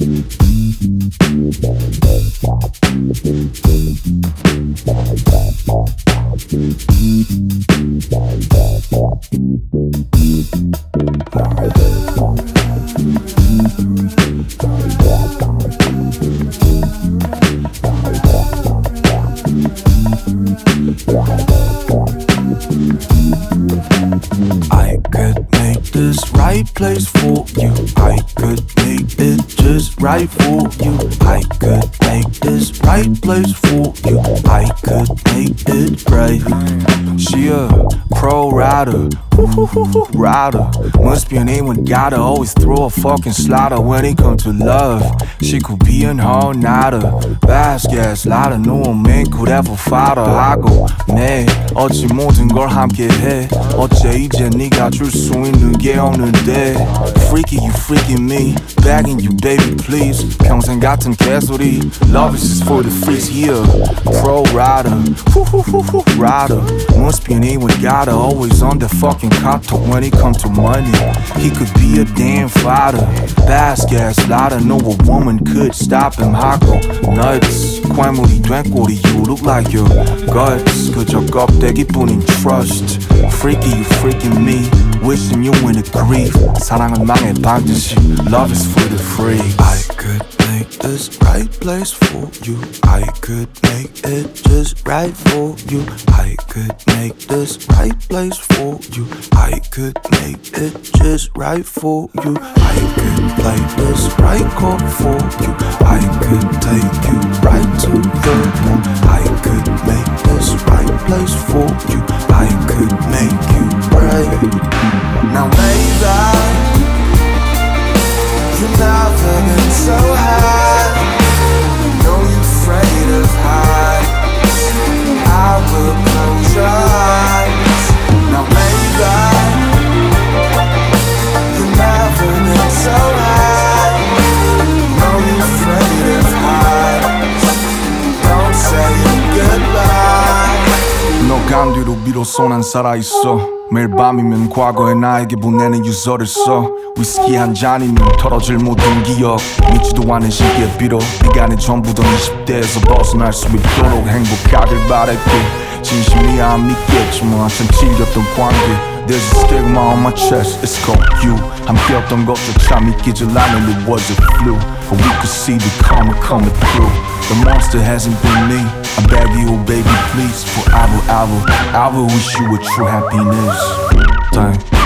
I could make this right place for you. I could make it just right for you. I could make this right place for you. I could make it right. She a pro rider, rider. Must be an A1 gotta always throw a fucking slaughter when it comes to love. She could be an all-nighter, fast gas lighter. No man could ever fight her. I go, 네 어찌 모든 걸 함께 해. 어째 이제 네가 줄 수 있는 게 없는데. Freaky, you freaking me. Begging you, baby, please. 평생 같은 개소리. Love is just for the freaks, yeah. Pro rider, rider. Must be an A1 gotta always on the fucking copter when it comes to money. He could be a damn fighter. Fast gas lighter. No a woman could stop him. I go nuts. 괴물이 된 꼴이. You look like your guts. 그저 껍데기뿐인 trust. Freaky, you freaking me. Wishing you in the grief. 사랑은 망해 반드시. Love is for the free. I could make this right place for you. I could make it just right for you. I could make this right place for you. I could make it just right for you. I could play this right chord for you. I could take you right to the moon. I could make this right place for you. I could make you right. Now baby, you've never been so high. Know you're afraid of heights. I will close your eyes. Now baby, you've never been so high. Know you're afraid of heights. Don't say goodbye. 너 간 뒤로 비로소 난 살아있어. 매일 밤이면 과거의 나에게 보내는 유서를 써. 위스키 한 잔이면 털어질 모든 기억. 믿지도 않은 시기에 비록 시간의 전부던 20대에서 벗어날 수 있도록 행복하길 바랄게. 진심이야 안 믿겠지만 한참 질렸던 관계. There's a stigma on my chest, it's called you. 함께였던 것조차 믿기질 않은 it was a flu. But we could see the karma coming through. The monster hasn't been me. I beg you, baby, please. Forever, ever, I will wish you a true happiness. Dang.